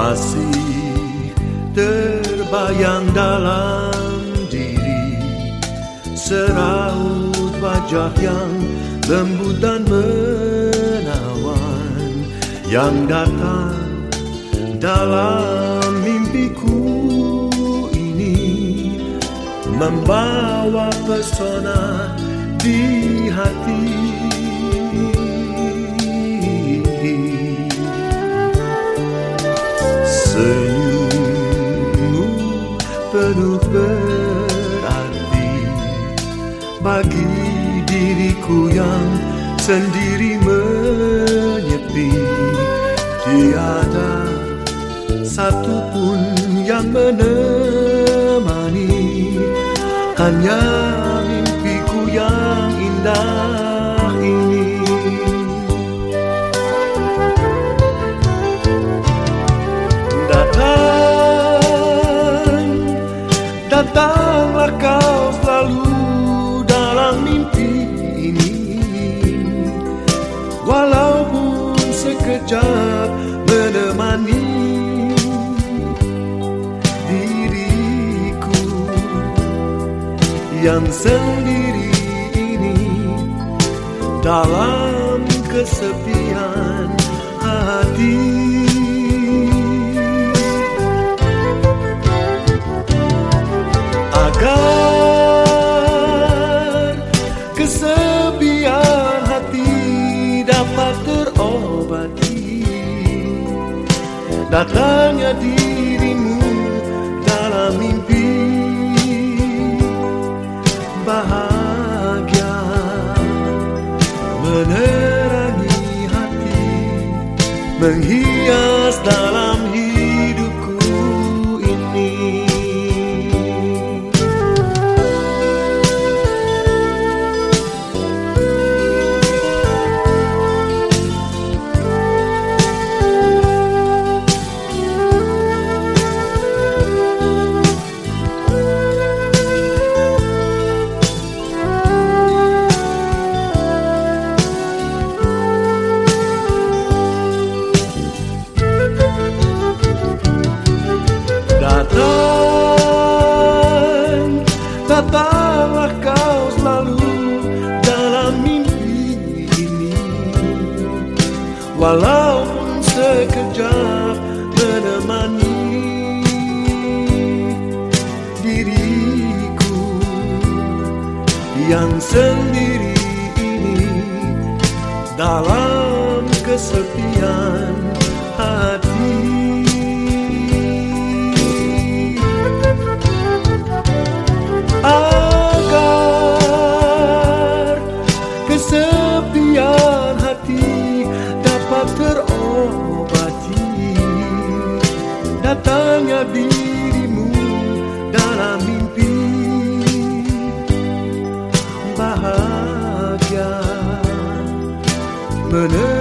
Masih terbayang dalam diri seraut wajah yang lembut dan menawan yang datang dalam mimpiku ini, membawa pesona di hati. Senyummu penuh berarti bagi diriku yang sendiri menyepi. Tiada satupun yang menemani, hanya mimpiku yang indah ini. Datanglah kau selalu dalam mimpi ini, walaupun sekejap menemani diriku yang sendiri ini dalam kesepian hati. Agar kesepian hati dapat terobati, datangnya dirimu dalam mimpi. Bahagia menerangi hati, menghias dalam hidupku ini. Datanglah kau selalu dalam mimpi ini, walaupun sekejap menemani diriku yang sendiri ini dalam kesepian hati. Agar kesepian hati dapat terobati, datangnya dirimu dalam mimpi. Bahagia